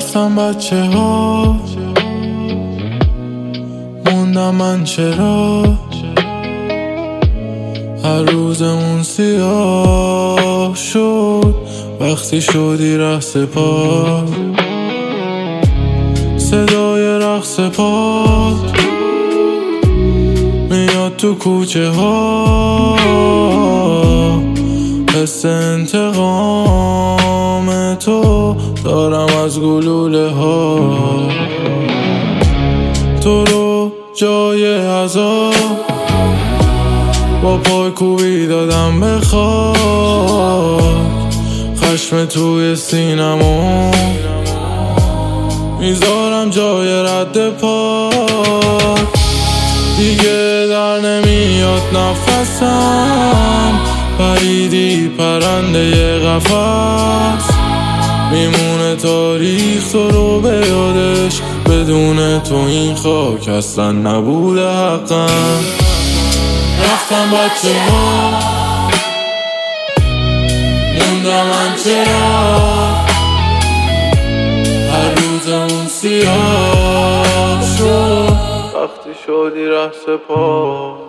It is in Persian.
رفتم بچه ها، موندم من چرا هر روزمون سیاه شد وقتی شدی ره سپار. صدای رقص پات میاد تو کوچه ها، حس انتقام تو دارم از گلوله ها. تو رو جای عذاب با پای کوبی دادم به خاک، خشم توی سینمو میذارم جای رد پات. دیگه در نمیاد نفسم، پریدی پرنده قفس، میمونه تاریخ تو رو به یادش، بدون تو این خاک اصلا نبوده حقم. رفتم بچه ها، موندم من چرا هر روزمون سیاه شد وقتی شدی ره سپار.